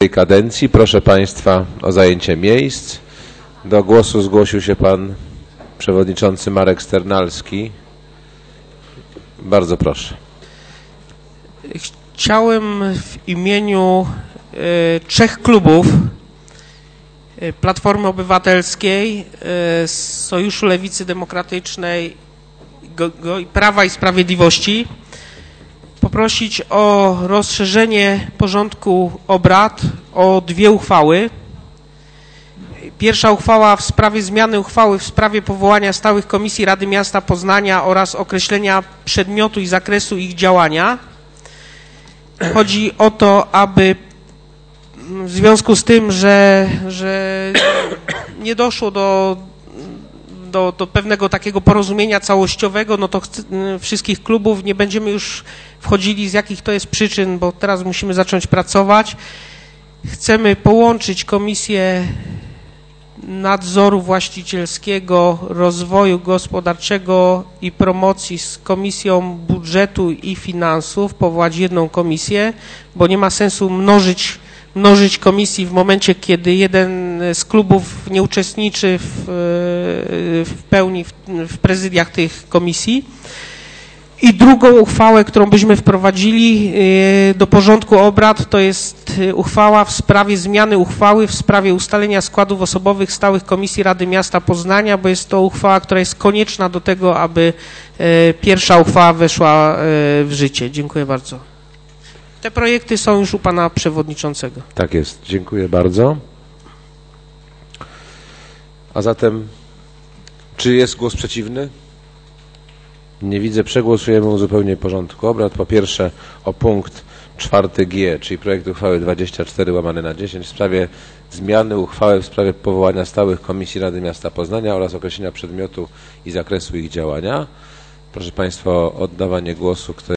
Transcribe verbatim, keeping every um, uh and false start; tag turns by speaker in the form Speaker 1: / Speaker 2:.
Speaker 1: kadencji. Proszę Państwa o zajęcie miejsc. Do głosu zgłosił się Pan Przewodniczący Marek Sternalski. Bardzo proszę.
Speaker 2: Chciałem w imieniu y, trzech klubów y, Platformy Obywatelskiej, y, Sojuszu Lewicy Demokratycznej go, go, Prawa i Sprawiedliwości poprosić o rozszerzenie porządku obrad o dwie uchwały. Pierwsza uchwała w sprawie zmiany uchwały w sprawie powołania stałych komisji Rady Miasta Poznania oraz określenia przedmiotu i zakresu ich działania. Chodzi o to, aby w związku z tym, że, że nie doszło do, do, do pewnego takiego porozumienia całościowego, no to chcę, wszystkich klubów nie będziemy już wchodzili, z jakich to jest przyczyn, bo teraz musimy zacząć pracować. Chcemy połączyć Komisję Nadzoru Właścicielskiego, Rozwoju Gospodarczego i Promocji z Komisją Budżetu i Finansów, powołać jedną komisję, bo nie ma sensu mnożyć, mnożyć komisji w momencie, kiedy jeden z klubów nie uczestniczy w, w pełni w, w prezydiach tych komisji. I drugą uchwałę, którą byśmy wprowadzili do porządku obrad, to jest uchwała w sprawie zmiany uchwały w sprawie ustalenia składów osobowych stałych Komisji Rady Miasta Poznania, bo jest to uchwała, która jest konieczna do tego, aby pierwsza uchwała weszła w życie. Dziękuję bardzo. Te projekty są już u Pana Przewodniczącego.
Speaker 1: Tak jest. Dziękuję bardzo. A zatem, czy jest głos przeciwny? Nie widzę. Przegłosujemy uzupełnienie porządku obrad. Po pierwsze o punkt czwarty G, czyli projekt uchwały dwadzieścia cztery łamane na dziesięć w sprawie zmiany uchwały w sprawie powołania stałych Komisji Rady Miasta Poznania oraz określenia przedmiotu i zakresu ich działania. Proszę Państwa o oddawanie głosu. Kto